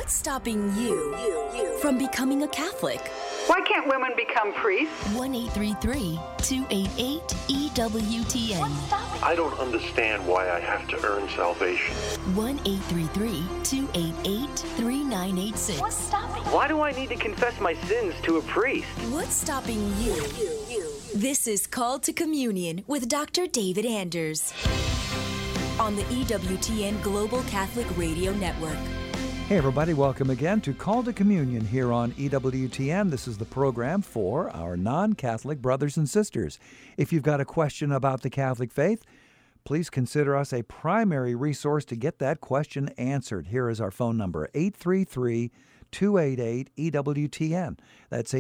What's stopping you from becoming a Catholic? Why can't women become priests? 1-833-288-EWTN. I don't understand why I have to earn salvation. 1-833-288-3986. What's stopping? Why do I need to confess my sins to a priest? What's stopping you? This is Called to Communion with Dr. David Anders on the EWTN Global Catholic Radio Network. Hey everybody, welcome again to Call to Communion here on EWTN. This is the program for our non-Catholic brothers and sisters. If you've got a question about the Catholic faith, please consider us a primary resource to get that question answered. Here is our phone number, 833-288-EWTN. That's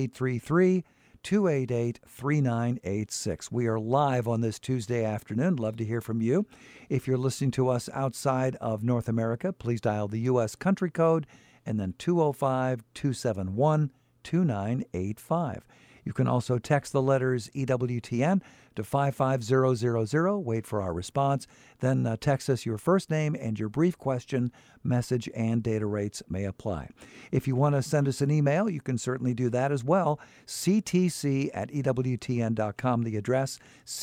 833-288-3986. We are live on this Tuesday afternoon. Love to hear from you. If you're listening to us outside of North America, please dial the U.S. country code and then 205-271-2985. You can also text the letters EWTN to 55000. Wait for our response. Then text us your first name and your brief question. Message and data rates may apply. If you want to send us an email, you can certainly do that as well. ctc@ewtn.com, the address,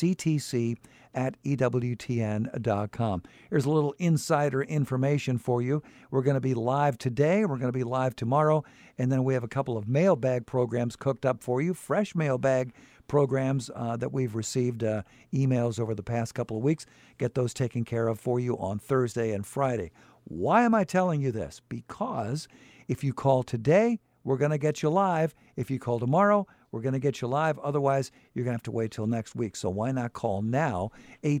ctc@ewtn.com. Here's a little insider information for you. We're going to be live today. We're going to be live tomorrow. And then we have a couple of mailbag programs cooked up for you, fresh mailbag programs that we've received emails over the past couple of weeks. Get those taken care of for you on Thursday and Friday. Why am I telling you this? Because if you call today, we're going to get you live. If you call tomorrow, we're going to get you live. Otherwise, you're going to have to wait till next week. So why not call now,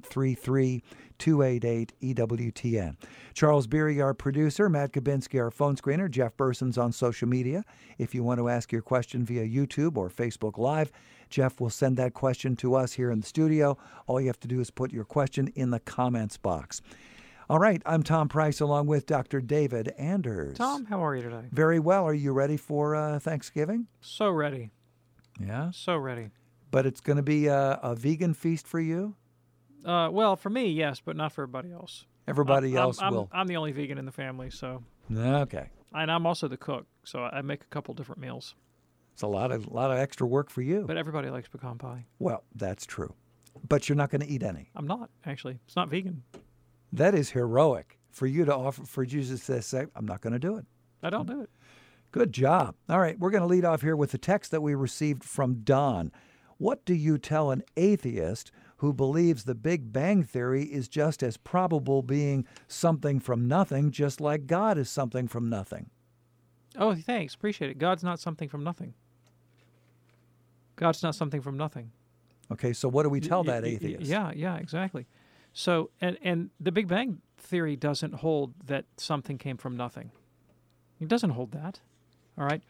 833-288-EWTN. Charles Beery, our producer, Matt Kabinski, our phone screener, Jeff Burson's on social media. If you want to ask your question via YouTube or Facebook Live, Jeff will send that question to us here in the studio. All you have to do is put your question in the comments box. All right, I'm Tom Price along with Dr. David Anders. Tom, how are you today? Very well. Are you ready for Thanksgiving? So ready. Yeah? So ready. But it's going to be a vegan feast for you? Well, for me, yes, but not for everybody else. Everybody else will. I'm the only vegan in the family, so. Okay. And I'm also the cook, so I make a couple different meals. It's a lot of extra work for you. But everybody likes pecan pie. Well, that's true. But you're not going to eat any. I'm not, actually. It's not vegan. That is heroic for you to offer, for Jesus to say, I'm not going to do it. I don't do it. Good job. All right, we're going to lead off here with the text that we received from Don. What do you tell an atheist who believes the Big Bang Theory is just as probable being something from nothing, just like God is something from nothing? Oh, thanks. Appreciate it. God's not something from nothing. God's not something from nothing. Okay, so what do we tell that atheist? Yeah, exactly. So, and the Big Bang Theory doesn't hold that something came from nothing. It doesn't hold that. All right.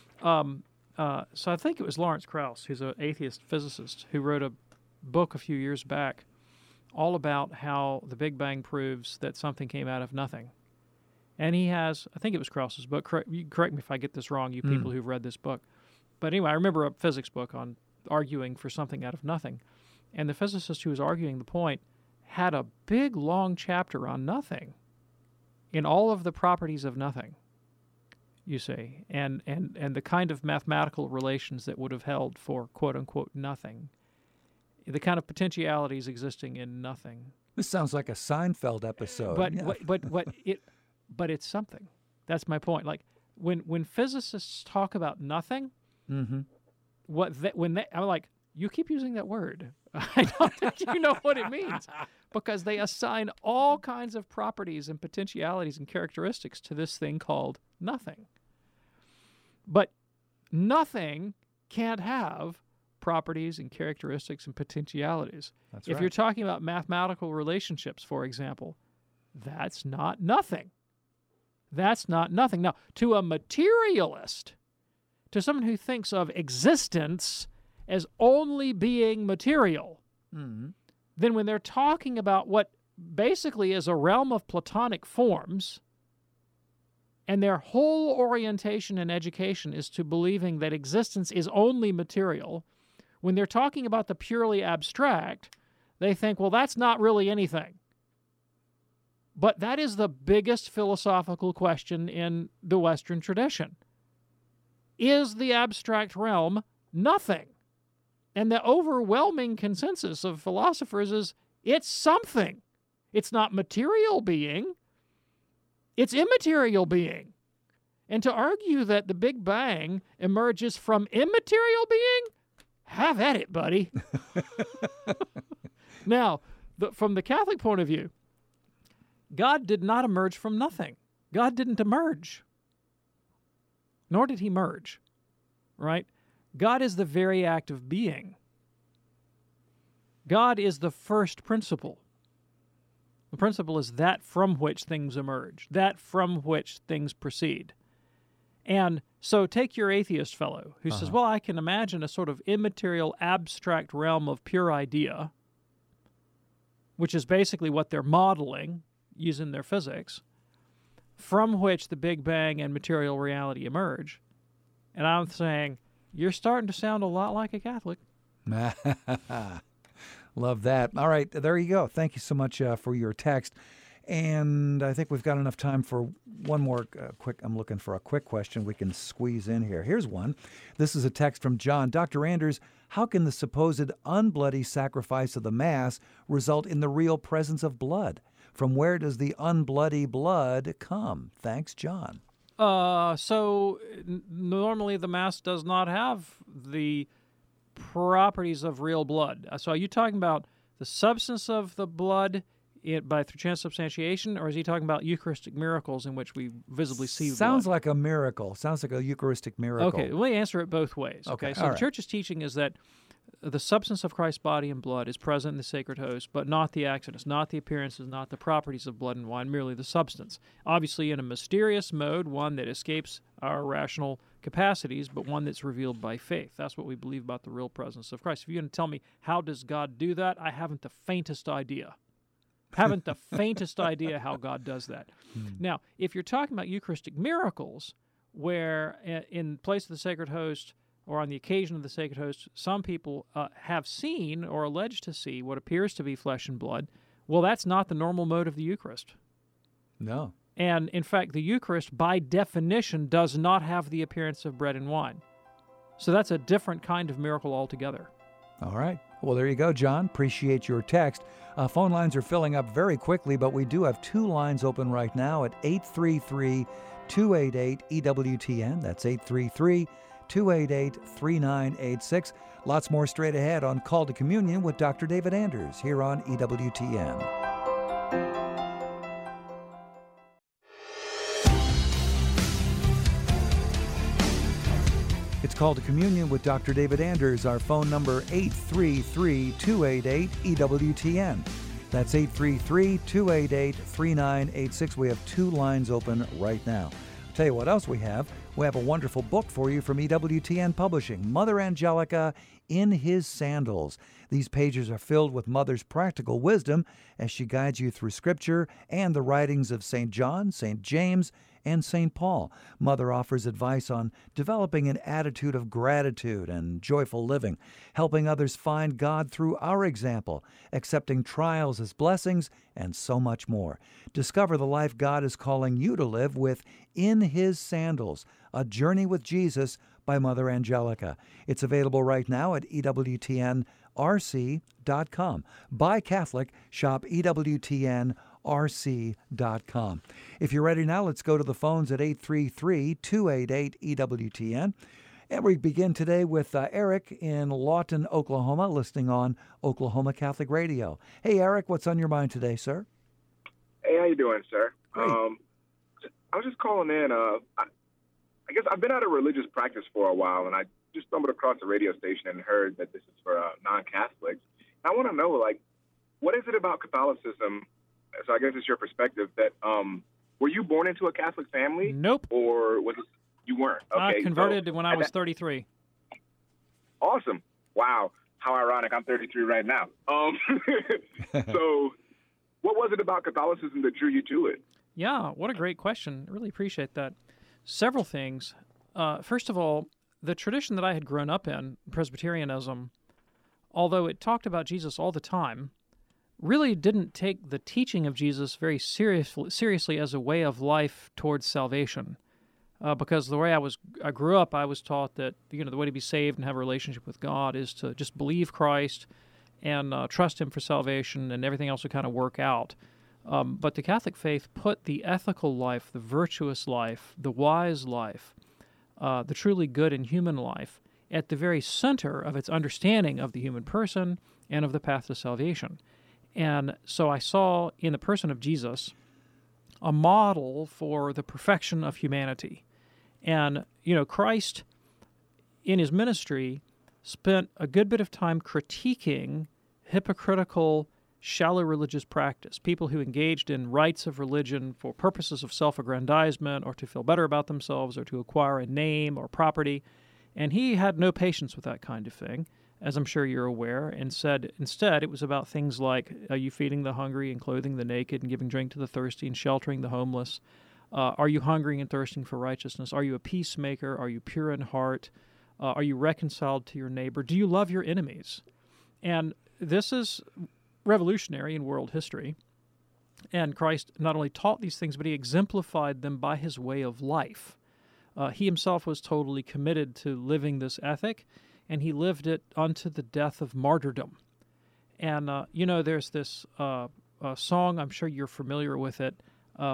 So I think it was Lawrence Krauss, who's an atheist physicist, who wrote a book a few years back all about how the Big Bang proves that something came out of nothing. And he has, I think it was Krauss's book. You correct me if I get this wrong, you people who've read this book. But anyway, I remember a physics book on arguing for something out of nothing. And the physicist who was arguing the point had a big, long chapter on nothing in all of the properties of nothing, you see, and the kind of mathematical relations that would have held for quote-unquote nothing, the kind of potentialities existing in nothing. This sounds like a Seinfeld episode. But it's something. That's my point. Like when physicists talk about nothing, I'm like, you keep using that word. I don't think you know what it means, because they assign all kinds of properties and potentialities and characteristics to this thing called nothing. But nothing can't have properties and characteristics and potentialities. That's if right. you're talking about mathematical relationships, for example, that's not nothing. That's not nothing. Now, to a materialist, to someone who thinks of existence as only being material, then when they're talking about what basically is a realm of Platonic forms, and their whole orientation and education is to believing that existence is only material, when they're talking about the purely abstract, they think, well, that's not really anything. But that is the biggest philosophical question in the Western tradition. Is the abstract realm nothing? And the overwhelming consensus of philosophers is it's something. It's not material being. It's immaterial being. And to argue that the Big Bang emerges from immaterial being, have at it, buddy. Now, from the Catholic point of view, God did not emerge from nothing. God didn't emerge. Nor did he merge, right? God is the very act of being. God is the first principle. The principle is that from which things emerge, that from which things proceed. And so take your atheist fellow who says, well, I can imagine a sort of immaterial, abstract realm of pure idea, which is basically what they're modeling using their physics, from which the Big Bang and material reality emerge. And I'm saying, you're starting to sound a lot like a Catholic. Love that. All right, there you go. Thank you so much for your text. And I think we've got enough time for one more I'm looking for a quick question we can squeeze in here. Here's one. This is a text from John. Dr. Anders, how can the supposed unbloody sacrifice of the Mass result in the real presence of blood? From where does the unbloody blood come? Thanks, John. Normally the Mass does not have the properties of real blood. So are you talking about the substance of the blood through transubstantiation, or is he talking about Eucharistic miracles in which we visibly see blood? Sounds like a miracle. Sounds like a Eucharistic miracle. Okay, let me answer it both ways. Okay, so the Church's teaching is that the substance of Christ's body and blood is present in the sacred host, but not the accidents, not the appearances, not the properties of blood and wine, merely the substance. Obviously in a mysterious mode, one that escapes our rational capacities, but one that's revealed by faith. That's what we believe about the real presence of Christ. If you're going to tell me, how does God do that? I haven't the faintest idea. How God does that. Now, if you're talking about Eucharistic miracles, where in place of the sacred host or on the occasion of the sacred host, some people have seen or alleged to see what appears to be flesh and blood, well, that's not the normal mode of the Eucharist. No. And, in fact, the Eucharist, by definition, does not have the appearance of bread and wine. So that's a different kind of miracle altogether. All right. Well, there you go, John. Appreciate your text. Phone lines are filling up very quickly, but we do have two lines open right now at 833-288-EWTN. That's 833-288-3986. Lots more straight ahead on Call to Communion with Dr. David Anders here on EWTN. It's Call to Communion with Dr. David Anders. Our phone number, 833-288-EWTN. That's 833-288-3986. We have two lines open right now. I'll tell you what else we have. We have a wonderful book for you from EWTN Publishing, Mother Angelica in His Sandals. These pages are filled with Mother's practical wisdom as she guides you through Scripture and the writings of St. John, St. James, and St. Paul. Mother offers advice on developing an attitude of gratitude and joyful living, helping others find God through our example, accepting trials as blessings, and so much more. Discover the life God is calling you to live with In His Sandals, A Journey with Jesus by Mother Angelica. It's available right now at EWTNRC.com. Buy Catholic, shop EWTNRC.com. If you're ready now, let's go to the phones at 833-288-EWTN. And we begin today with Eric in Lawton, Oklahoma, listening on Oklahoma Catholic Radio. Hey, Eric, what's on your mind today, sir? Hey, how you doing, sir? Great. I was just calling in. I guess I've been out of religious practice for a while, and I just stumbled across a radio station and heard that this is for non-Catholics. I want to know, what is it about Catholicism? So I guess it's your perspective that were you born into a Catholic family? Nope. Or was it you weren't? Okay, I converted when I was 33. Awesome. Wow. How ironic. I'm 33 right now. So what was it about Catholicism that drew you to it? Yeah, what a great question. I really appreciate that. Several things. First of all, the tradition that I had grown up in, Presbyterianism, although it talked about Jesus all the time, really didn't take the teaching of Jesus very seriously as a way of life towards salvation. Because the way I grew up, I was taught that the way to be saved and have a relationship with God is to just believe Christ and trust Him for salvation, and everything else will kind of work out. But the Catholic faith put the ethical life, the virtuous life, the wise life, the truly good and human life at the very center of its understanding of the human person and of the path to salvation. And so I saw in the person of Jesus a model for the perfection of humanity. And, Christ, in His ministry, spent a good bit of time critiquing hypocritical, shallow religious practice, people who engaged in rites of religion for purposes of self-aggrandizement or to feel better about themselves or to acquire a name or property. And He had no patience with that kind of thing, as I'm sure you're aware, and said instead it was about things like, are you feeding the hungry and clothing the naked and giving drink to the thirsty and sheltering the homeless? Are you hungering and thirsting for righteousness? Are you a peacemaker? Are you pure in heart? Are you reconciled to your neighbor? Do you love your enemies? And this is revolutionary in world history. And Christ not only taught these things, but He exemplified them by His way of life. He Himself was totally committed to living this ethic, and He lived it unto the death of martyrdom. And, there's this song, I'm sure you're familiar with it,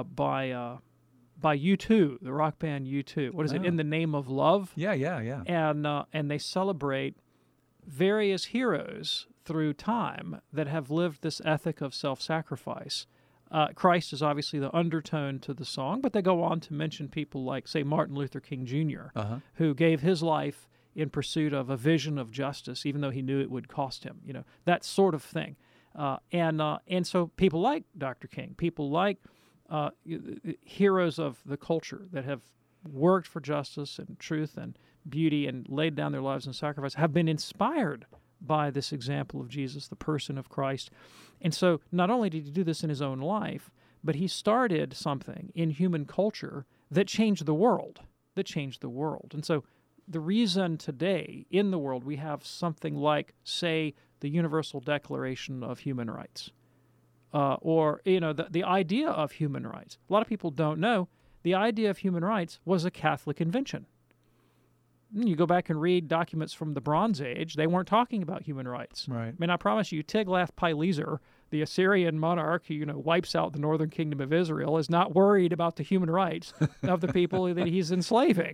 by U2, the rock band U2. What is it? In the Name of Love? Yeah. And they celebrate various heroes through time that have lived this ethic of self-sacrifice. Christ is obviously the undertone to the song, but they go on to mention people like, say, Martin Luther King Jr., who gave his life in pursuit of a vision of justice, even though he knew it would cost him, that sort of thing. And so people like Dr. King, people like heroes of the culture that have worked for justice and truth and beauty and laid down their lives in sacrifice, have been inspired by this example of Jesus, the person of Christ. And so not only did He do this in His own life, but He started something in human culture that changed the world, And so the reason today in the world we have something like, say, the Universal Declaration of Human Rights, or the idea of human rights. A lot of people don't know the idea of human rights was a Catholic invention. You go back and read documents from the Bronze Age, they weren't talking about human rights. Right. I mean, I promise you, Tiglath-Pileser, the Assyrian monarch who, wipes out the northern kingdom of Israel, is not worried about the human rights of the people that he's enslaving,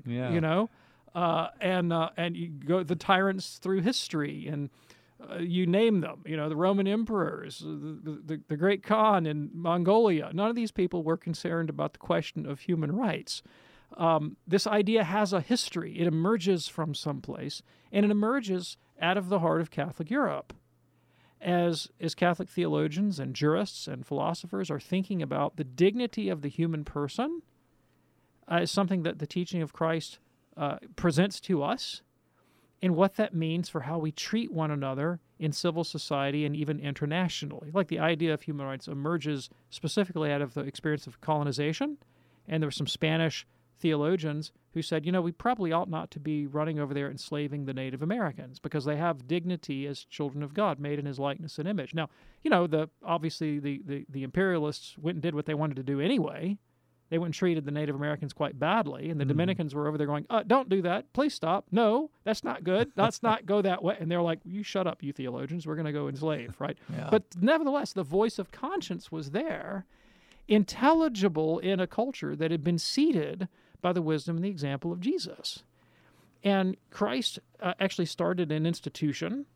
and you go the tyrants through history, and you name them, the Roman emperors, the Great Khan in Mongolia. None of these people were concerned about the question of human rights. This idea has a history. It emerges from someplace, and it emerges out of the heart of Catholic Europe. As Catholic theologians and jurists and philosophers are thinking about the dignity of the human person as something that the teaching of Christ presents to us, and what that means for how we treat one another in civil society and even internationally. Like the idea of human rights emerges specifically out of the experience of colonization, and there were some Spanish theologians who said, we probably ought not to be running over there enslaving the Native Americans because they have dignity as children of God, made in His likeness and image. Now, obviously the imperialists went and did what they wanted to do anyway. They went and treated the Native Americans quite badly, and the Dominicans were over there going, don't do that. Please stop. No, that's not good. Let's not go that way. And they're like, you shut up, you theologians. We're going to go enslave, right? Yeah. But nevertheless, the voice of conscience was there, intelligible in a culture that had been seeded by the wisdom and the example of Jesus. And Christ actually started an institution,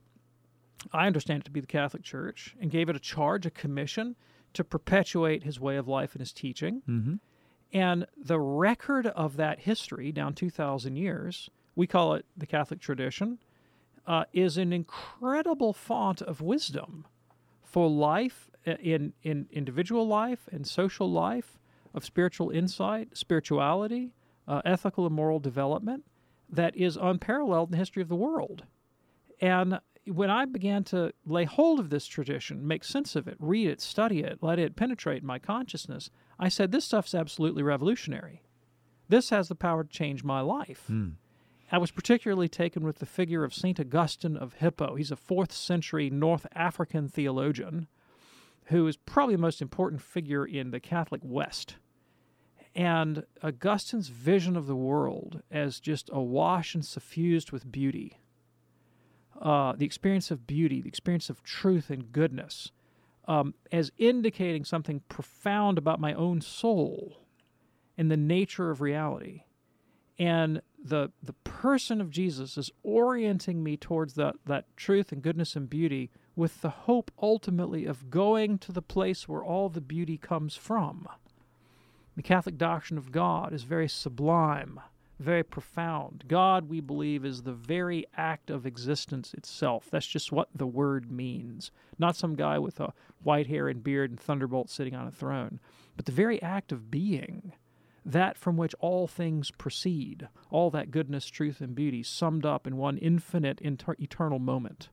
I understand it to be the Catholic Church, and gave it a charge, a commission, to perpetuate His way of life and His teaching. Mm-hmm. And the record of that history, down 2,000 years, we call it the Catholic tradition, is an incredible font of wisdom for life, in individual life and social life, of spiritual insight, spirituality, ethical and moral development that is unparalleled in the history of the world. And when I began to lay hold of this tradition, make sense of it, read it, study it, let it penetrate my consciousness, I said, this stuff's absolutely revolutionary. This has the power to change my life. I was particularly taken with the figure of St. Augustine of Hippo. He's a 4th century North African theologian who is probably the most important figure in the Catholic West. And Augustine's vision of the world as just awash and suffused with beauty, the experience of beauty, the experience of truth and goodness, as indicating something profound about my own soul and the nature of reality. And the person of Jesus is orienting me towards that truth and goodness and beauty with the hope ultimately of going to the place where all the beauty comes from. The Catholic doctrine of God is very sublime, very profound. God, we believe, is the very act of existence itself. That's just what the word means. Not some guy with a white hair and beard and thunderbolt sitting on a throne, but the very act of being, that from which all things proceed, all that goodness, truth, and beauty summed up in one infinite, eternal moment.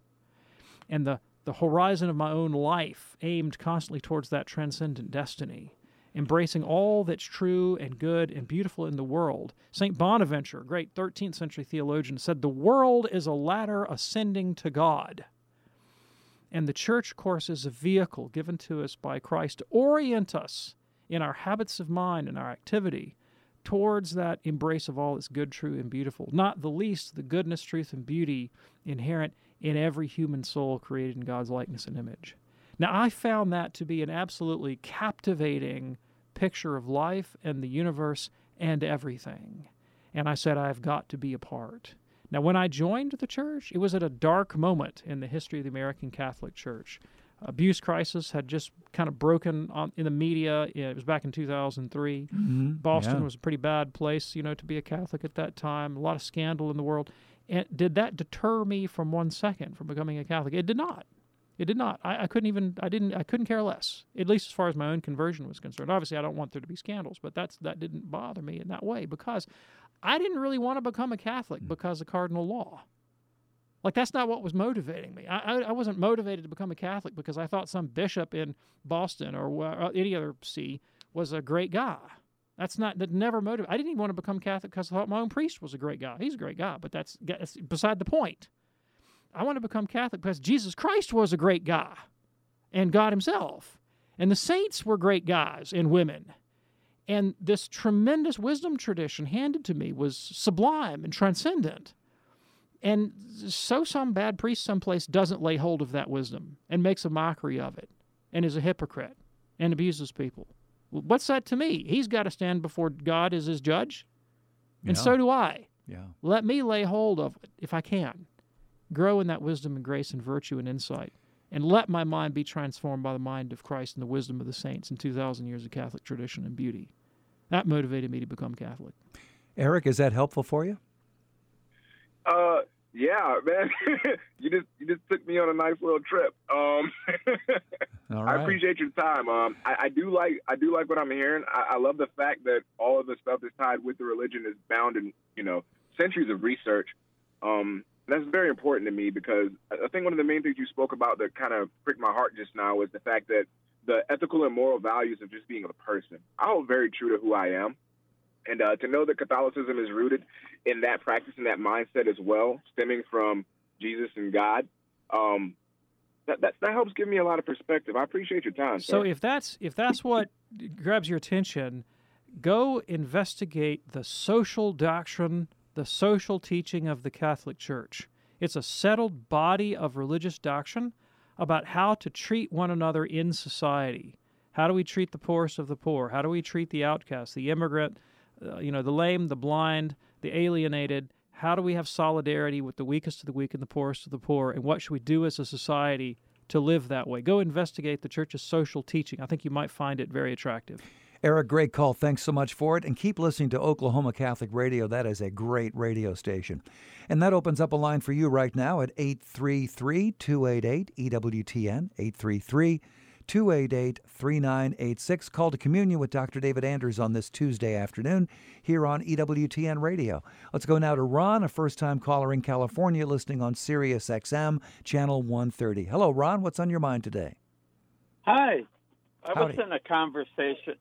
And the horizon of my own life aimed constantly towards that transcendent destiny, embracing all that's true and good and beautiful in the world. St. Bonaventure, a great 13th century theologian, said, "The world is a ladder ascending to God." And the Church, of course, is a vehicle given to us by Christ to orient us in our habits of mind and our activity towards that embrace of all that's good, true, and beautiful, not the least the goodness, truth, and beauty inherent in every human soul created in God's likeness and image. Now, I found that to be an absolutely captivating picture of life and the universe and everything. And I said, I've got to be a part. Now, when I joined the church, it was at a dark moment in the history of the American Catholic Church. Abuse crisis had just kind of broken in the media. It was back in 2003. Boston was a pretty bad place, to be a Catholic at that time. A lot of scandal in the world. And did that deter me from 1 second from becoming a Catholic? It did not. It did not. I couldn't care less, at least as far as my own conversion was concerned. Obviously, I don't want there to be scandals, but that didn't bother me in that way because I didn't really want to become a Catholic because of cardinal law. Like, that's not what was motivating me. I wasn't motivated to become a Catholic because I thought some bishop in Boston or any other see was a great guy. That never motivated. I didn't even want to become Catholic because I thought my own priest was a great guy. He's a great guy, but that's beside the point. I want to become Catholic because Jesus Christ was a great guy, and God himself. And the saints were great guys and women. And this tremendous wisdom tradition handed to me was sublime and transcendent. And so some bad priest someplace doesn't lay hold of that wisdom and makes a mockery of it and is a hypocrite and abuses people. What's that to me? He's got to stand before God as his judge, and so do I. Yeah. Let me lay hold of it if I can. Grow in that wisdom and grace and virtue and insight, and let my mind be transformed by the mind of Christ and the wisdom of the saints in 2,000 years of Catholic tradition and beauty. That motivated me to become Catholic. Eric, is that helpful for you? Yeah, man. you just took me on a nice little trip. All right. I appreciate your time. I do like what I'm hearing. I love the fact that all of the stuff that's tied with the religion is bound in centuries of research. That's very important to me because I think one of the main things you spoke about that kind of pricked my heart just now was the fact that the ethical and moral values of just being a person. I hold very true to who I am. And to know that Catholicism is rooted in that practice and that mindset as well, stemming from Jesus and God, that helps give me a lot of perspective. I appreciate your time. So sir. if that's what grabs your attention, go investigate the social doctrine, the social teaching of the Catholic Church. It's a settled body of religious doctrine about how to treat one another in society. How do we treat the poorest of the poor? How do we treat the outcast, the immigrant, the lame, the blind, the alienated? How do we have solidarity with the weakest of the weak and the poorest of the poor? And what should we do as a society to live that way? Go investigate the Church's social teaching. I think you might find it very attractive. Eric, great call. Thanks so much for it. And keep listening to Oklahoma Catholic Radio. That is a great radio station. And that opens up a line for you right now at 833-288-EWTN, 833-288-3986. Call to communion with Dr. David Anders on this Tuesday afternoon here on EWTN Radio. Let's go now to Ron, a first-time caller in California, listening on Sirius XM, Channel 130. Hello, Ron. What's on your mind today? Hi. I Howdy. was in a conversation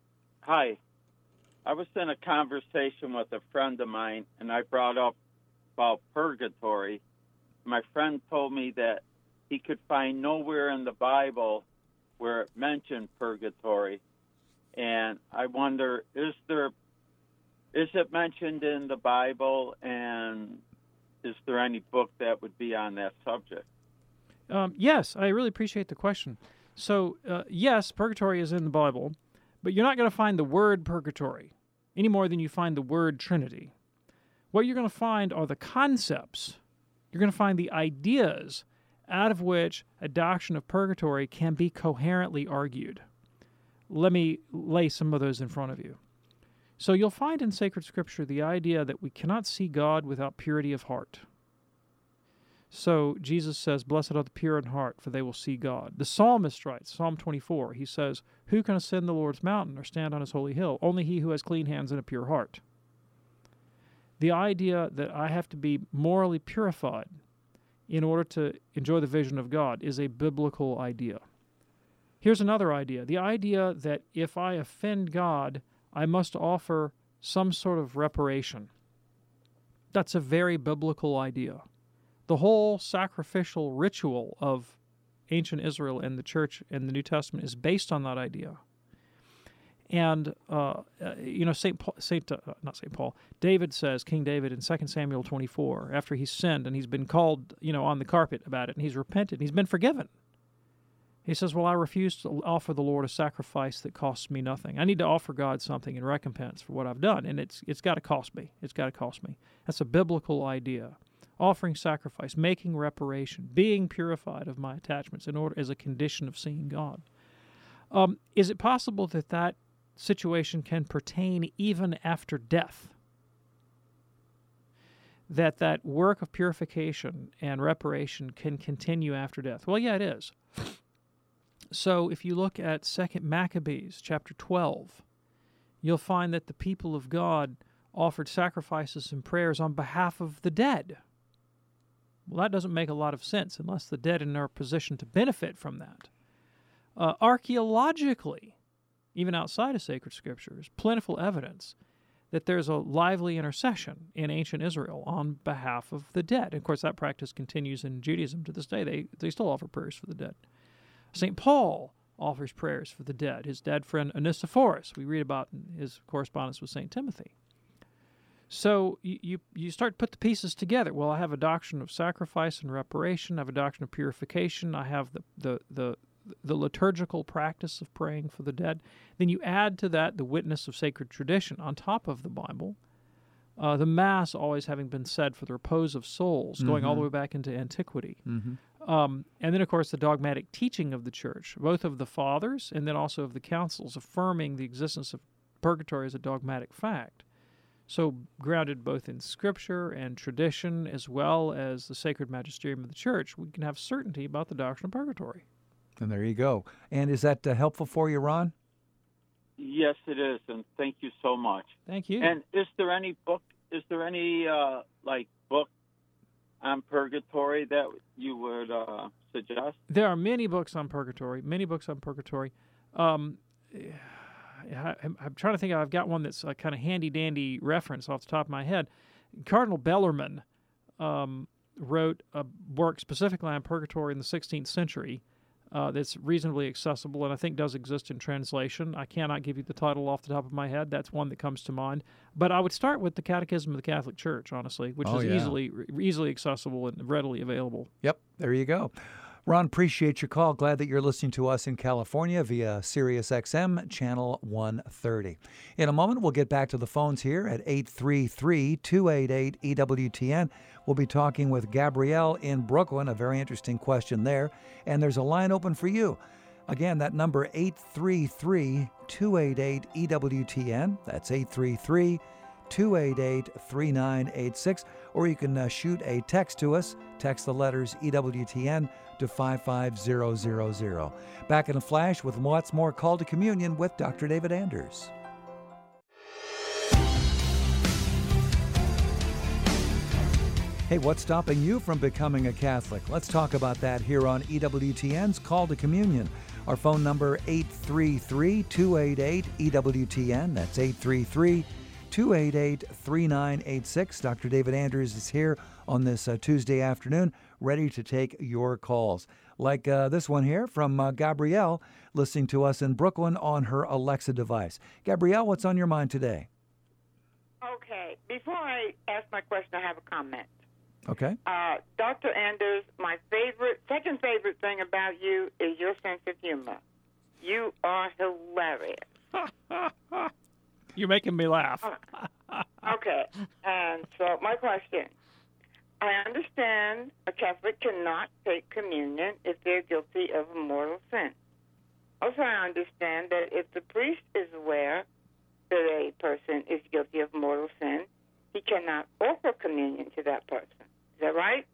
with a friend of mine, and I brought up about purgatory. My friend told me that he could find nowhere in the Bible where it mentioned purgatory, and I wonder, is it mentioned in the Bible, and is there any book that would be on that subject? Yes, I really appreciate the question. So, yes, purgatory is in the Bible, but you're not going to find the word purgatory any more than you find the word Trinity. What you're going to find are the concepts. You're going to find the ideas out of which a doctrine of purgatory can be coherently argued. Let me lay some of those in front of you. So you'll find in sacred scripture the idea that we cannot see God without purity of heart. So Jesus says, "Blessed are the pure in heart, for they will see God." The psalmist writes, Psalm 24, he says, "Who can ascend the Lord's mountain or stand on his holy hill? Only he who has clean hands and a pure heart." The idea that I have to be morally purified in order to enjoy the vision of God is a biblical idea. Here's another idea. The idea that if I offend God, I must offer some sort of reparation. That's a very biblical idea. The whole sacrificial ritual of ancient Israel and the church in the New Testament is based on that idea. And, David says, King David in 2 Samuel 24, after he's sinned and he's been called, on the carpet about it, and he's repented, and he's been forgiven. He says, "Well, I refuse to offer the Lord a sacrifice that costs me nothing. I need to offer God something in recompense for what I've done, and it's got to cost me. It's got to cost me." That's a biblical idea. Offering sacrifice, making reparation, being purified of my attachments in order as a condition of seeing God. Is it possible that that situation can pertain even after death? That work of purification and reparation can continue after death? Well, yeah, it is. So if you look at 2 Maccabees chapter 12, you'll find that the people of God offered sacrifices and prayers on behalf of the dead. Well, that doesn't make a lot of sense unless the dead are in a position to benefit from that. Archaeologically, even outside of sacred scriptures, plentiful evidence that there's a lively intercession in ancient Israel on behalf of the dead. And of course, that practice continues in Judaism to this day. They still offer prayers for the dead. St. Paul offers prayers for the dead. His dead friend Onesiphorus, we read about in his correspondence with St. Timothy. So you start to put the pieces together. Well, I have a doctrine of sacrifice and reparation. I have a doctrine of purification. I have the liturgical practice of praying for the dead. Then you add to that the witness of sacred tradition on top of the Bible. The Mass always having been said for the repose of souls, going all the way back into antiquity. And then, of course, the dogmatic teaching of the Church, both of the Fathers and then also of the Councils, affirming the existence of purgatory as a dogmatic fact. So grounded both in Scripture and tradition, as well as the sacred magisterium of the Church, we can have certainty about the doctrine of purgatory. And there you go. And is that helpful for you, Ron? Yes, it is, and thank you so much. Thank you. And is there any book on purgatory that you would suggest? There are many books on purgatory, I'm trying to think. I've got one that's a kind of handy-dandy reference off the top of my head. Cardinal Bellarmine wrote a work specifically on purgatory in the 16th century that's reasonably accessible and I think does exist in translation. I cannot give you the title off the top of my head. That's one that comes to mind. But I would start with the Catechism of the Catholic Church, honestly, which is easily accessible and readily available. Yep, there you go. Ron, appreciate your call. Glad that you're listening to us in California via Sirius XM Channel 130. In a moment, we'll get back to the phones here at 833-288-EWTN. We'll be talking with Gabrielle in Brooklyn, a very interesting question there. And there's a line open for you. Again, that number 833-288-EWTN. That's 833-288-3986. Or you can shoot a text to us. Text the letters EWTN to 55000. Back in a flash with lots more Call to Communion with Dr. David Anders. Hey, what's stopping you from becoming a Catholic? Let's talk about that here on EWTN's Call to Communion. Our phone number, 833-288-EWTN. That's 833-288-3986. Dr. David Anders is here on this Tuesday afternoon, ready to take your calls. like this one here from Gabrielle, listening to us in Brooklyn on her Alexa device. Gabrielle, what's on your mind today? Okay. Before I ask my question, I have a comment. Okay. Dr. Anders, my second favorite thing about you is your sense of humor. You are hilarious. You're making me laugh. Okay. And so my question, I understand a Catholic cannot take communion if they're guilty of a mortal sin. Also, I understand that if the priest is aware that a person is guilty of mortal sin, he cannot offer communion to that person. Is that right?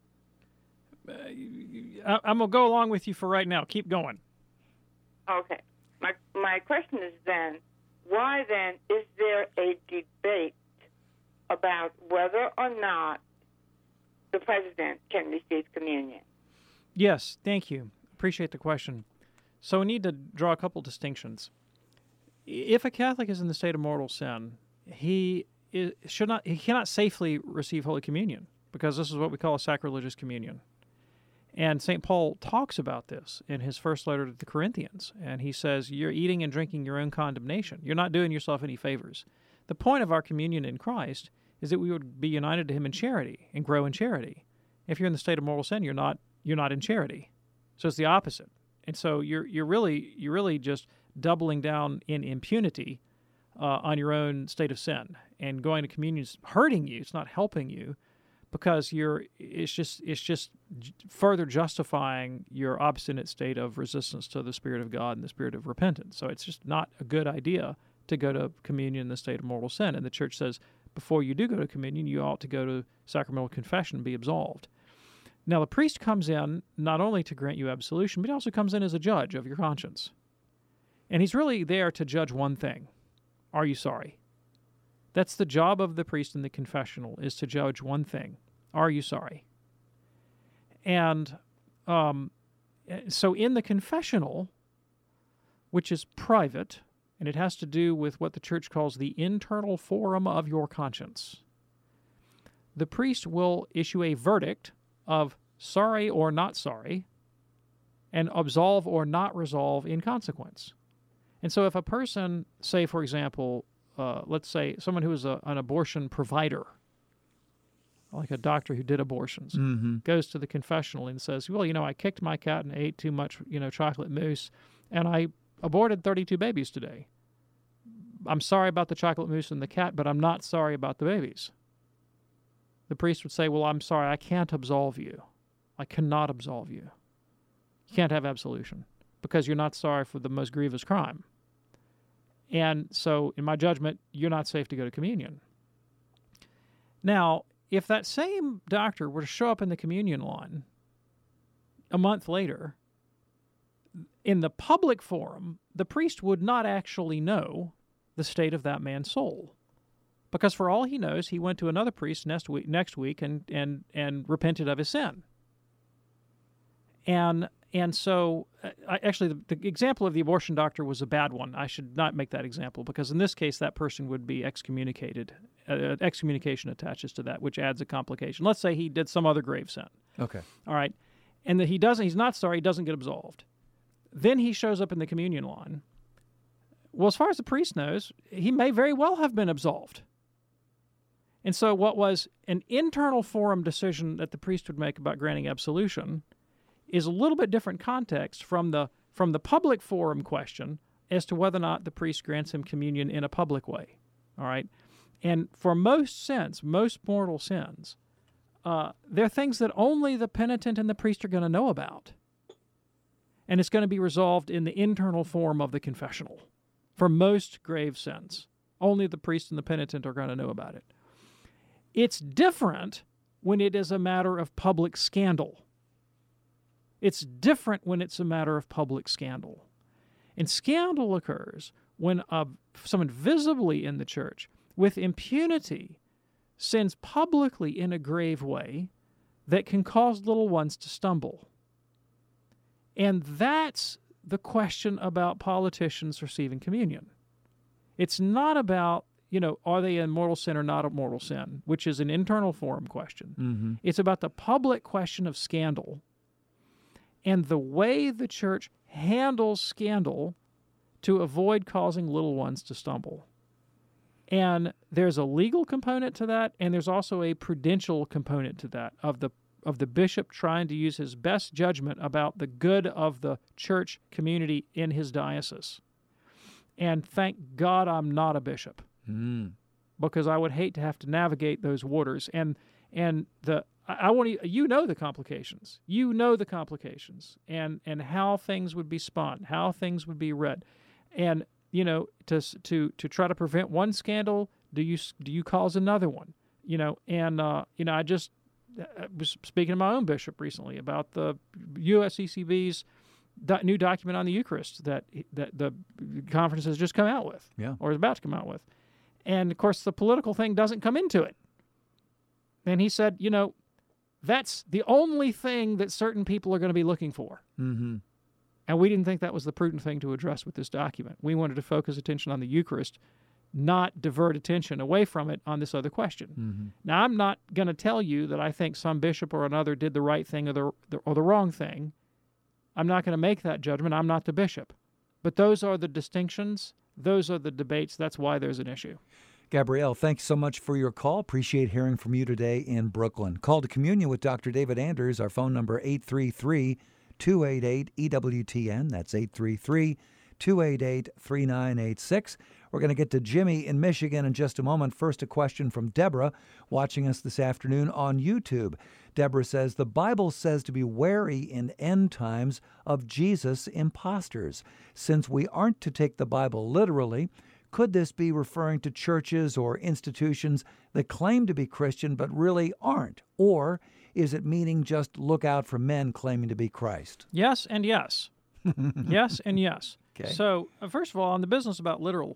I'm going to go along with you for right now. Keep going. Okay. My question is then, why then is there a debate about whether or not the president can receive communion? Yes, thank you. Appreciate the question. So we need to draw a couple distinctions. If a Catholic is in the state of mortal sin, he cannot safely receive Holy Communion, because this is what we call a sacrilegious communion. And St. Paul talks about this in his first letter to the Corinthians, and he says, you're eating and drinking your own condemnation. You're not doing yourself any favors. The point of our communion in Christ is that we would be united to him in charity and grow in charity. If you're in the state of mortal sin, you're not in charity. So it's the opposite. And so you're really just doubling down in impunity on your own state of sin. And going to communion is hurting you. It's not helping you, because it's just further justifying your obstinate state of resistance to the Spirit of God and the Spirit of repentance. So it's just not a good idea to go to communion in the state of mortal sin. And the Church says before you do go to communion, you ought to go to sacramental confession and be absolved. Now, the priest comes in not only to grant you absolution, but he also comes in as a judge of your conscience. And he's really there to judge one thing. Are you sorry? That's the job of the priest in the confessional, is to judge one thing. Are you sorry? And so in the confessional, which is private, and it has to do with what the Church calls the internal forum of your conscience, the priest will issue a verdict of sorry or not sorry, and absolve or not resolve in consequence. And so if a person, say, for example, let's say someone who is an abortion provider, like a doctor who did abortions, goes to the confessional and says, well, I kicked my cat and ate too much, chocolate mousse, and I aborted 32 babies today. I'm sorry about the chocolate mousse and the cat, but I'm not sorry about the babies. The priest would say, well, I'm sorry, I can't absolve you. I cannot absolve you. You can't have absolution because you're not sorry for the most grievous crime. And so, in my judgment, you're not safe to go to communion. Now, if that same doctor were to show up in the communion line a month later, in the public forum, the priest would not actually know the state of that man's soul. Because for all he knows, he went to another priest next week and repented of his sin. And so, actually, the example of the abortion doctor was a bad one. I should not make that example, because in this case, that person would be excommunicated. Excommunication attaches to that, which adds a complication. Let's say he did some other grave sin. Okay. All right. And that he's not sorry, he doesn't get absolved. Then he shows up in the communion line. Well, as far as the priest knows, he may very well have been absolved. And so what was an internal forum decision that the priest would make about granting absolution is a little bit different context from the public forum question as to whether or not the priest grants him communion in a public way. All right? And for most sins, most mortal sins, they're things that only the penitent and the priest are going to know about. And it's going to be resolved in the internal form of the confessional. For most grave sins, only the priest and the penitent are going to know about it. It's different when it is a matter of public scandal. It's different when it's a matter of public scandal. And scandal occurs when someone visibly in the church, with impunity, sins publicly in a grave way that can cause little ones to stumble. And that's the question about politicians receiving communion. It's not about, are they in mortal sin or not a mortal sin, which is an internal forum question. Mm-hmm. It's about the public question of scandal. and the way the church handles scandal to avoid causing little ones to stumble. And there's a legal component to that, and there's also a prudential component to that of the bishop trying to use his best judgment about the good of the church community in his diocese. And thank God I'm not a bishop, because I would hate to have to navigate those waters. And I want to, you know the complications. You know the complications, and how things would be spun, how things would be read, and to try to prevent one scandal, do you cause another one? I just was speaking to my own bishop recently about the USCCB's new document on the Eucharist that the conference has just come out with, or is about to come out with. And, of course, the political thing doesn't come into it. And he said, that's the only thing that certain people are going to be looking for. Mm-hmm. And we didn't think that was the prudent thing to address with this document. We wanted to focus attention on the Eucharist, not divert attention away from it on this other question. Mm-hmm. Now, I'm not going to tell you that I think some bishop or another did the right thing or the wrong thing. I'm not going to make that judgment. I'm not the bishop. But those are the distinctions. Those are the debates. That's why there's an issue. Gabrielle, thanks so much for your call. Appreciate hearing from you today in Brooklyn. Call to Communion with Dr. David Anders. Our phone number, 833-288-EWTN. That's 833-288-3986. We're going to get to Jimmy in Michigan in just a moment. First, a question from Deborah, watching us this afternoon on YouTube. Deborah says, the Bible says to be wary in end times of Jesus imposters. Since we aren't to take the Bible literally, could this be referring to churches or institutions that claim to be Christian but really aren't? Or is it meaning just look out for men claiming to be Christ? Yes and yes. Yes and yes. Okay. So, first of all, on the business about literal,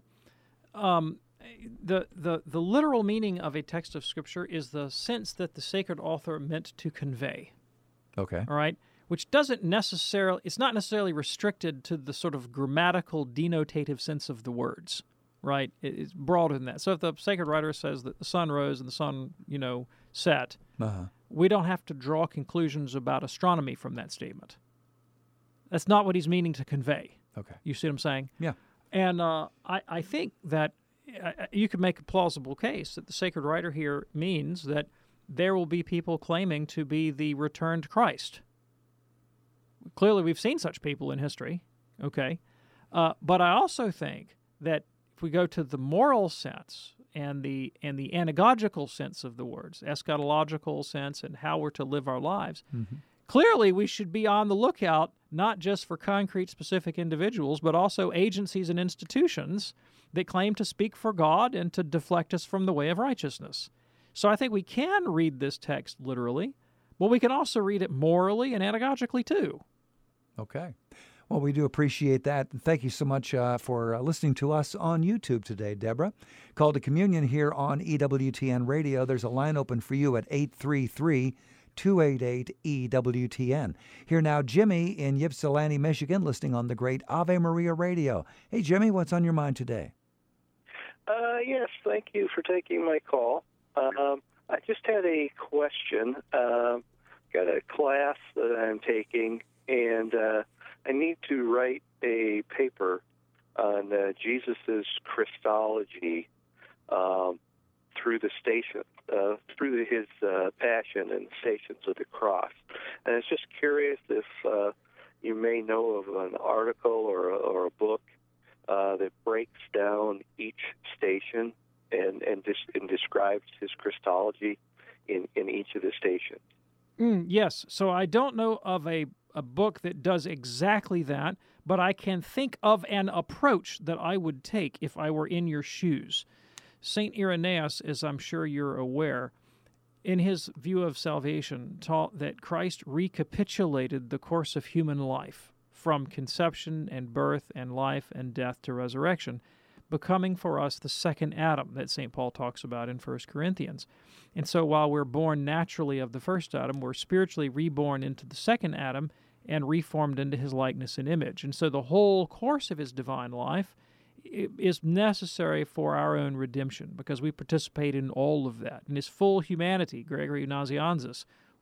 the literal meaning of a text of Scripture is the sense that the sacred author meant to convey. Okay. All right? Which doesn't necessarily, it's not necessarily restricted to the sort of grammatical denotative sense of the words, right? It's broader than that. So if the sacred writer says that the sun rose and the sun, set, we don't have to draw conclusions about astronomy from that statement. That's not what he's meaning to convey. Okay. You see what I'm saying? Yeah. And I think that you could make a plausible case that the sacred writer here means that there will be people claiming to be the returned Christ. Clearly, we've seen such people in history, okay? But I also think that if we go to the moral sense and the anagogical sense of the words, eschatological sense and how we're to live our lives, clearly we should be on the lookout not just for concrete specific individuals, but also agencies and institutions that claim to speak for God and to deflect us from the way of righteousness. So I think we can read this text literally, but we can also read it morally and anagogically too. Okay. Well, we do appreciate that. Thank you so much for listening to us on YouTube today, Deborah. Call to Communion here on EWTN Radio. There's a line open for you at 833-288-EWTN. Here now, Jimmy in Ypsilanti, Michigan, listening on the great Ave Maria Radio. Hey, Jimmy, what's on your mind today? Yes, thank you for taking my call. I just had a question. Got a class that I'm taking, and I need to write a paper on Jesus's Christology through the station, through his passion and stations of the cross. And I was just curious if you may know of an article or a book that breaks down each station and describes his Christology in each of the stations. Yes. So I don't know of a book that does exactly that, but I can think of an approach that I would take if I were in your shoes. St. Irenaeus, as I'm sure you're aware, in his view of salvation, taught that Christ recapitulated the course of human life from conception and birth and life and death to resurrection, becoming for us the second Adam that St. Paul talks about in 1 Corinthians. And so while we're born naturally of the first Adam, we're spiritually reborn into the second Adam and reformed into his likeness and image. And so the whole course of his divine life is necessary for our own redemption because we participate in all of that. In his full humanity, Gregory Nazianzus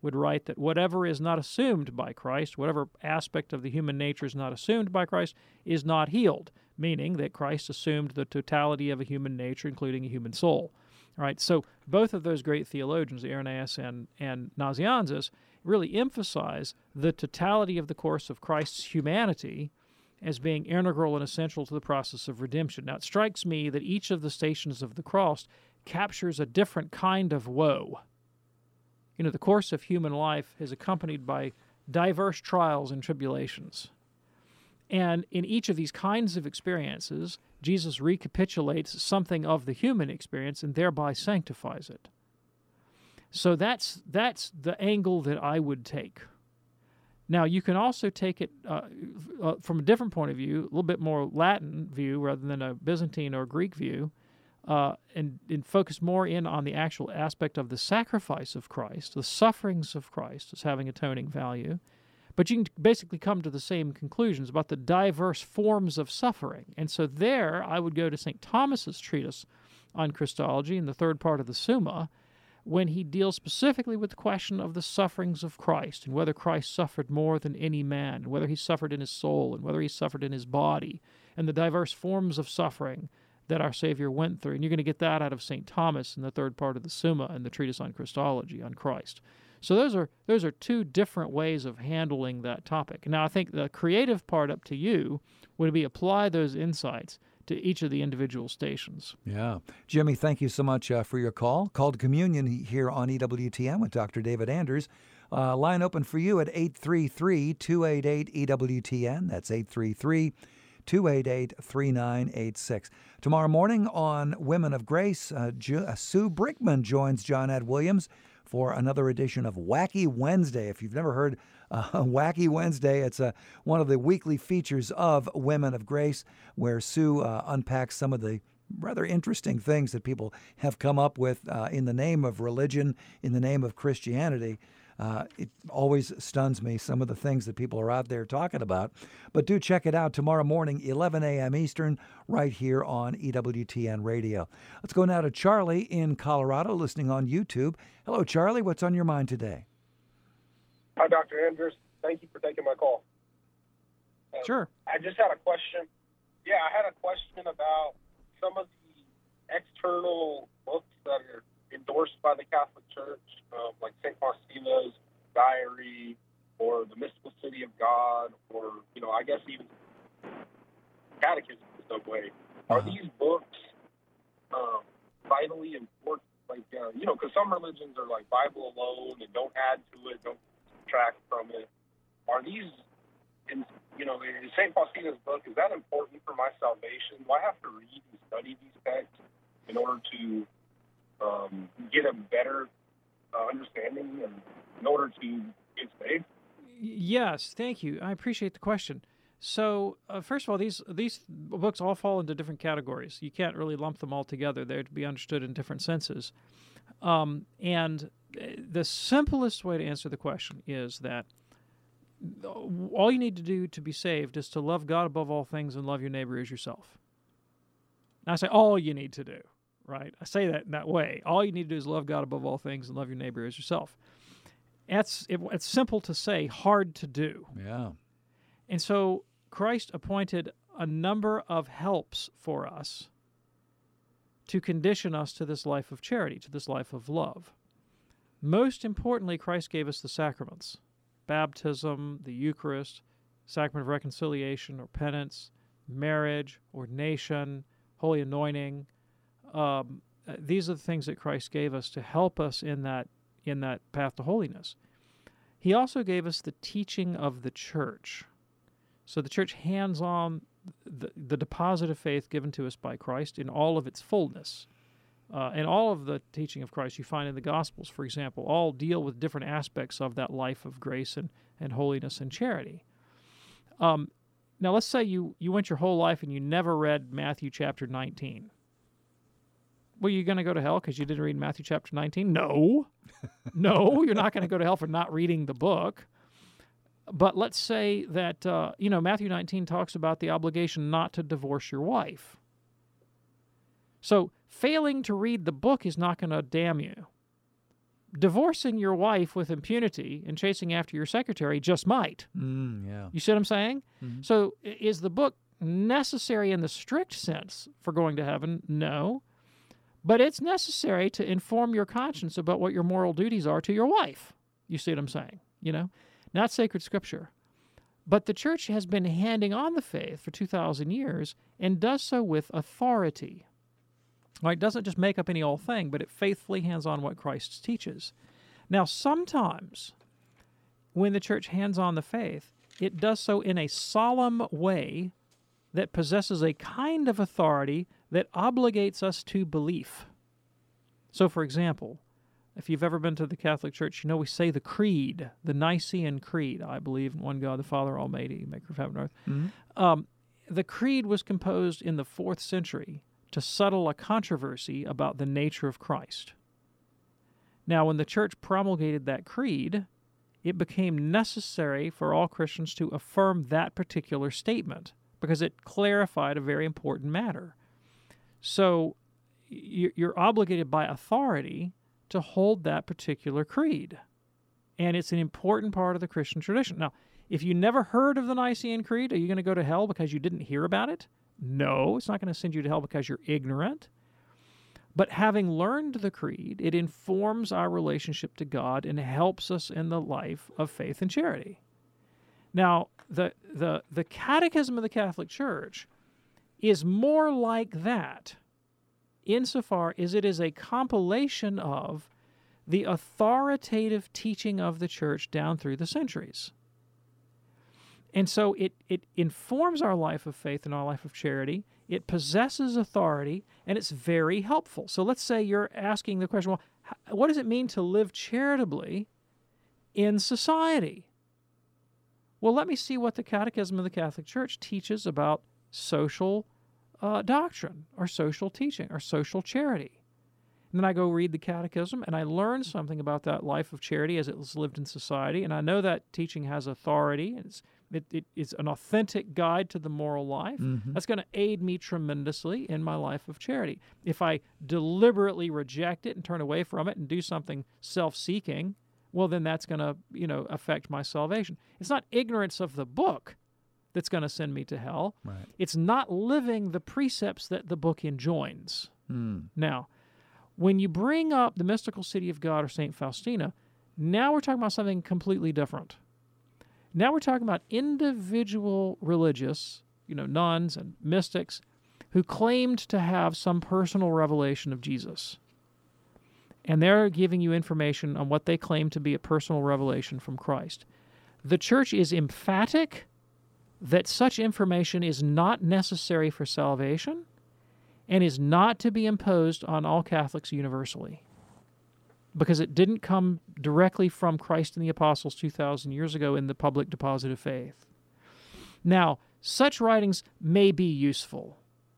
would write that whatever is not assumed by Christ, whatever aspect of the human nature is not assumed by Christ, is not healed, meaning that Christ assumed the totality of a human nature, including a human soul. All right, so both of those great theologians, Irenaeus and Nazianzus, really emphasize the totality of the course of Christ's humanity as being integral and essential to the process of redemption. Now, it strikes me that each of the stations of the cross captures a different kind of woe. You know, the course of human life is accompanied by diverse trials and tribulations. And in each of these kinds of experiences, Jesus recapitulates something of the human experience and thereby sanctifies it. So that's the angle that I would take. Now, you can also take it from a different point of view, a little bit more Latin view rather than a Byzantine or Greek view, and focus more in on the actual aspect of the sacrifice of Christ, the sufferings of Christ as having atoning value. But you can basically come to the same conclusions about the diverse forms of suffering. And so there, I would go to St. Thomas's treatise on Christology in the third part of the Summa, when he deals specifically with the question of the sufferings of Christ and whether Christ suffered more than any man, and whether he suffered in his soul and whether he suffered in his body, and the diverse forms of suffering that our Savior went through. And you're going to get that out of St. Thomas in the third part of the Summa and the treatise on Christology, on Christ. So those are two different ways of handling that topic. Now, I think the creative part up to you would be apply those insights to each of the individual stations. Yeah. Jimmy, thank you so much for your call. Called Communion here on EWTN with Dr. David Anders. Line open for you at 833-288-EWTN. That's 833-288-3986. Tomorrow morning on Women of Grace, Sue Brickman joins John Ed Williams for another edition of Wacky Wednesday. If you've never heard Wacky Wednesday, it's one of the weekly features of Women of Grace, where Sue unpacks some of the rather interesting things that people have come up with in the name of religion, in the name of Christianity. It always stuns me, some of the things that people are out there talking about. But do check it out tomorrow morning, 11 a.m. Eastern, right here on EWTN Radio. Let's go now to Charlie in Colorado, listening on YouTube. Hello, Charlie. What's on your mind today? Hi, Dr. Anders. Thank you for taking my call. Sure. I just had a question. Yeah, I had a question about some of the external books that are endorsed by the Catholic Church, like St. Faustina's Diary or The Mystical City of God, or, I guess even Catechism in some way. Are these books vitally important? Like, because some religions are like Bible alone and don't add to it, don't subtract from it. Are these, in St. Faustina's book, is that important for my salvation? Do I have to read and study these texts in order to get a better understanding and in order to get saved? Yes, thank you. I appreciate the question. So, first of all, these books all fall into different categories. You can't really lump them all together. They're to be understood in different senses. And the simplest way to answer the question is that all you need to do to be saved is to love God above all things and love your neighbor as yourself. Now, I say all you need to do, right? I say that in that way. All you need to do is love God above all things and love your neighbor as yourself. It's simple to say, hard to do. Yeah. And so Christ appointed a number of helps for us to condition us to this life of charity, to this life of love. Most importantly, Christ gave us the sacraments: baptism, the Eucharist, sacrament of reconciliation or penance, marriage, ordination, holy anointing. These are the things that Christ gave us to help us in that path to holiness. He also gave us the teaching of the Church. So the Church hands on the deposit of faith given to us by Christ in all of its fullness. And all of the teaching of Christ you find in the Gospels, for example, all deal with different aspects of that life of grace and holiness and charity. Now, let's say you went your whole life and you never read Matthew chapter 19. Well, you're going to go to hell because you didn't read Matthew chapter 19? No. No, you're not going to go to hell for not reading the book. But let's say that, Matthew 19 talks about the obligation not to divorce your wife. So failing to read the book is not going to damn you. divorcing your wife with impunity and chasing after your secretary just might. Yeah. You see what I'm saying? So is the book necessary in the strict sense for going to heaven? No. But it's necessary to inform your conscience about what your moral duties are to your wife. You see what I'm saying? Not sacred scripture. But the church has been handing on the faith for 2,000 years and does so with authority. It doesn't just make up any old thing, but it faithfully hands on what Christ teaches. Now, sometimes when the church hands on the faith, it does so in a solemn way that possesses a kind of authority that obligates us to belief. So, for example, if you've ever been to the Catholic Church, we say the Creed, the Nicene Creed. I believe in one God, the Father Almighty, maker of heaven and earth. The Creed was composed in the 4th century to settle a controversy about the nature of Christ. Now, when the Church promulgated that creed, it became necessary for all Christians to affirm that particular statement because it clarified a very important matter. So you're obligated by authority to hold that particular creed. And it's an important part of the Christian tradition. Now, if you never heard of the Nicene Creed, are you going to go to hell because you didn't hear about it? No, it's not going to send you to hell because you're ignorant. But having learned the creed, it informs our relationship to God and helps us in the life of faith and charity. Now, the Catechism of the Catholic Church is more like that insofar as it is a compilation of the authoritative teaching of the Church down through the centuries. And so it informs our life of faith and our life of charity. It possesses authority, and it's very helpful. So let's say you're asking the question, well, what does it mean to live charitably in society? Well, let me see what the Catechism of the Catholic Church teaches about social doctrine or social teaching or social charity. And then I go read the Catechism, and I learn something about that life of charity as it was lived in society, and I know that teaching has authority. It's an authentic guide to the moral life. That's going to aid me tremendously in my life of charity. If I deliberately reject it and turn away from it and do something self-seeking, well, then that's going to, affect my salvation. It's not ignorance of the book that's going to send me to hell. Right. It's not living the precepts that the book enjoins. Now, when you bring up the mystical city of God or St. Faustina, now we're talking about something completely different. Now we're talking about individual religious, nuns and mystics who claimed to have some personal revelation of Jesus. And they're giving you information on what they claim to be a personal revelation from Christ. The Church is emphatic that such information is not necessary for salvation and is not to be imposed on all Catholics universally, because it didn't come directly from Christ and the apostles 2,000 years ago in the public deposit of faith. Now, such writings may be useful,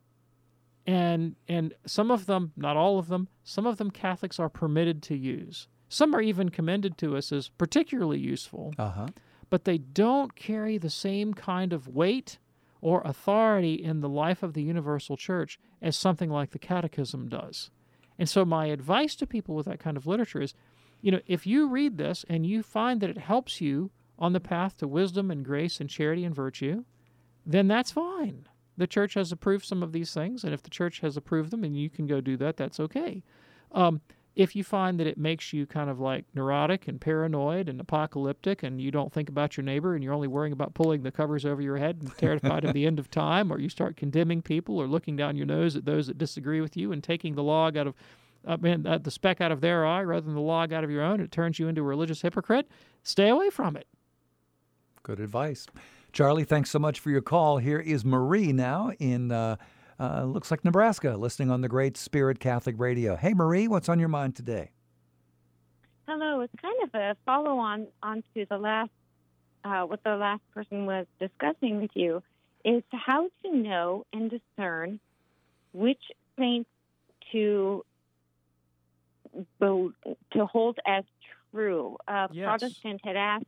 and some of them, not all of them, some of them Catholics are permitted to use. Some are even commended to us as particularly useful, but they don't carry the same kind of weight or authority in the life of the universal church as something like the Catechism does. And so my advice to people with that kind of literature is, if you read this and you find that it helps you on the path to wisdom and grace and charity and virtue, then that's fine. The church has approved some of these things, and if the church has approved them and you can go do that, that's okay. If you find that it makes you kind of like neurotic and paranoid and apocalyptic and you don't think about your neighbor and you're only worrying about pulling the covers over your head and terrified of the end of time, or you start condemning people or looking down your nose at those that disagree with you and taking the log out of the speck out of their eye rather than the log out of your own, it turns you into a religious hypocrite, stay away from it. Good advice. Charlie, thanks so much for your call. Here is Marie now in looks like Nebraska, listening on the Great Spirit Catholic Radio. Hey, Marie, what's on your mind today? Hello. It's kind of a follow-on to the last, what the last person was discussing with you, is how to know and discern which saints to hold as true. Yes. Protestant had asked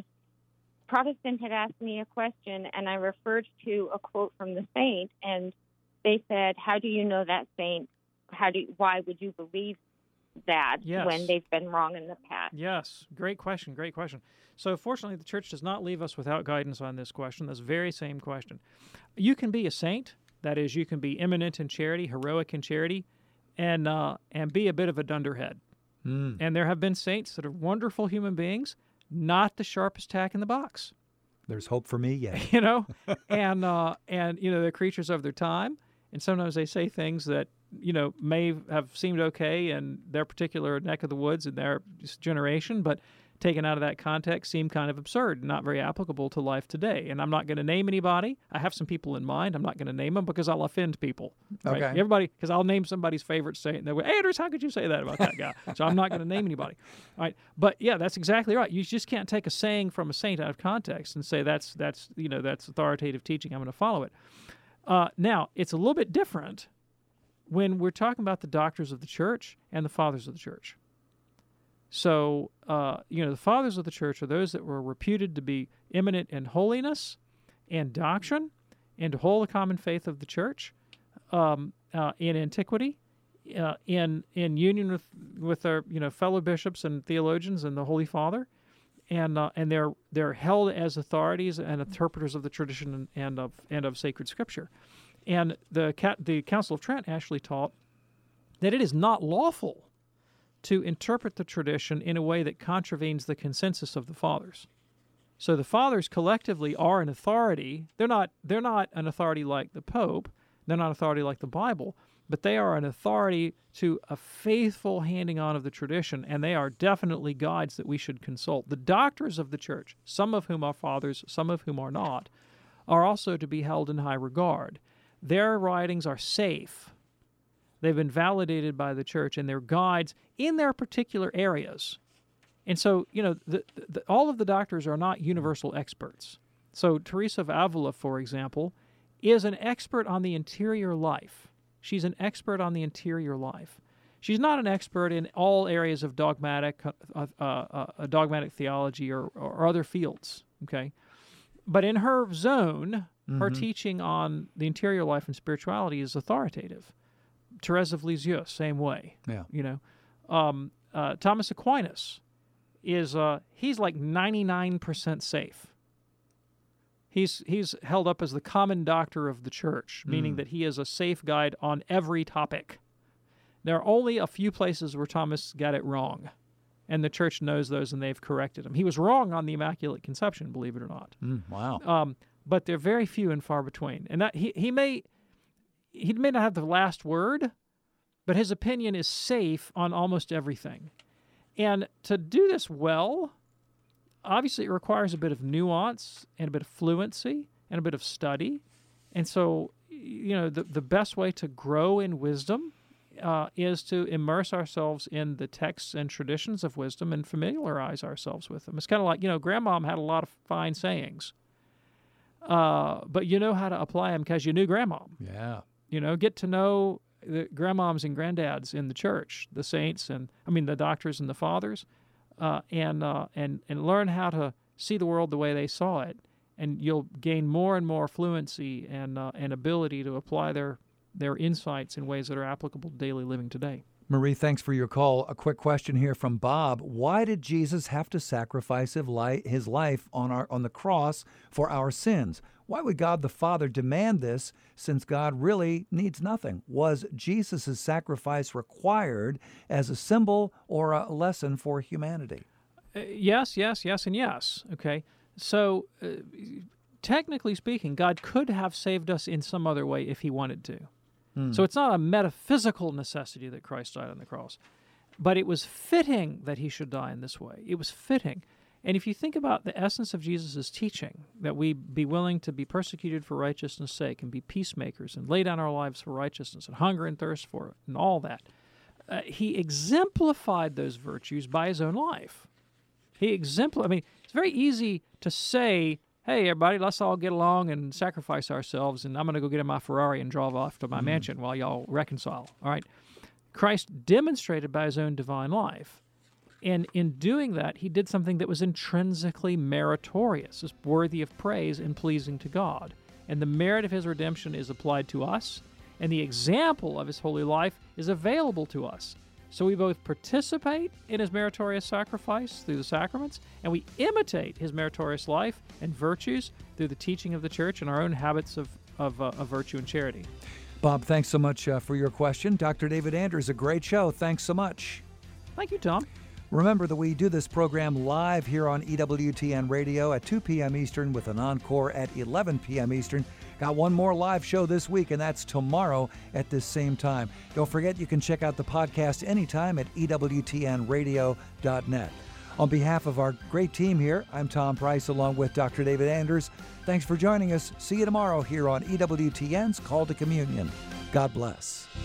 me a question, and I referred to a quote from the saint, and they said, "How do you know that saint? Why would you believe that Yes. when they've been wrong in the past? Yes, great question, great question. So fortunately, the church does not leave us without guidance on this question, this very same question. You can be a saint, that is, you can be eminent in charity, heroic in charity, and be a bit of a dunderhead. And there have been saints that are wonderful human beings, not the sharpest tack in the box. There's hope for me yet. You know, and they're creatures of their time, and sometimes they say things that may have seemed okay in their particular neck of the woods in their generation, but taken out of that context seem kind of absurd, not very applicable to life today. And I'm not going to name anybody. I have some people in mind. I'm not going to name them because I'll offend people. Right? Okay. Everybody, because I'll name somebody's favorite saint, and they'll go, "Hey, Andrews, how could you say that about that guy?" So I'm not going to name anybody. All right, but yeah, that's exactly right. You just can't take a saying from a saint out of context and say that's authoritative teaching. I'm going to follow it. Now, it's a little bit different when we're talking about the doctors of the church and the fathers of the church. So, the fathers of the church are those that were reputed to be eminent in holiness and doctrine and to hold the common faith of the church in antiquity, in union with their fellow bishops and theologians and the Holy Father, and they're held as authorities and interpreters of the tradition and of sacred Scripture. And the Council of Trent actually taught that it is not lawful to interpret the tradition in a way that contravenes the consensus of the fathers. So the fathers collectively are an authority. They're not an authority like the Pope. They're not an authority like the Bible, but they are an authority to a faithful handing on of the tradition, and they are definitely guides that we should consult. The doctors of the church, some of whom are fathers, some of whom are not, are also to be held in high regard. Their writings are safe. They've been validated by the church, and they're guides in their particular areas. And so, all of the doctors are not universal experts. So Teresa of Avila, for example, is an expert on the interior life. She's an expert on the interior life. She's not an expert in all areas of dogmatic theology or other fields, okay? But in her zone, her teaching on the interior life and spirituality is authoritative. Therese of Lisieux, same way. Yeah. Thomas Aquinas is he's like 99% safe. He's held up as the common doctor of the church, meaning that he is a safe guide on every topic. There are only a few places where Thomas got it wrong, and the church knows those, and they've corrected him. He was wrong on the Immaculate Conception, believe it or not. Wow. But they're very few and far between. And that he may not have the last word, but his opinion is safe on almost everything. And to do this well, obviously it requires a bit of nuance and a bit of fluency and a bit of study. And so, the best way to grow in wisdom is to immerse ourselves in the texts and traditions of wisdom and familiarize ourselves with them. It's kind of like, Grandmom had a lot of fine sayings, but you know how to apply them because you knew Grandmom. Yeah. Get to know the grandmoms and granddads in the church, the saints, the doctors and the fathers, and learn how to see the world the way they saw it, and you'll gain more and more fluency and ability to apply their insights in ways that are applicable to daily living today. Marie, thanks for your call. A quick question here from Bob. Why did Jesus have to sacrifice his life on the cross for our sins? Why would God the Father demand this since God really needs nothing? Was Jesus' sacrifice required as a symbol or a lesson for humanity? Yes, and yes. Okay. So, technically speaking, God could have saved us in some other way if he wanted to. So it's not a metaphysical necessity that Christ died on the cross, but it was fitting that he should die in this way. It was fitting. And if you think about the essence of Jesus' teaching, that we be willing to be persecuted for righteousness' sake and be peacemakers and lay down our lives for righteousness and hunger and thirst for it and all that, he exemplified those virtues by his own life. It's very easy to say, hey, everybody, let's all get along and sacrifice ourselves, and I'm going to go get in my Ferrari and drive off to my mansion while y'all reconcile. All right? Christ demonstrated by his own divine life. And in doing that, he did something that was intrinsically meritorious, is worthy of praise and pleasing to God. And the merit of his redemption is applied to us, and the example of his holy life is available to us. So we both participate in his meritorious sacrifice through the sacraments, and we imitate his meritorious life and virtues through the teaching of the Church and our own habits of virtue and charity. Bob, thanks so much for your question. Dr. David Anders, a great show. Thanks so much. Thank you, Tom. Remember that we do this program live here on EWTN Radio at 2 p.m. Eastern with an encore at 11 p.m. Eastern. Got one more live show this week, and that's tomorrow at this same time. Don't forget, you can check out the podcast anytime at EWTNradio.net. On behalf of our great team here, I'm Tom Price along with Dr. David Anders. Thanks for joining us. See you tomorrow here on EWTN's Call to Communion. God bless.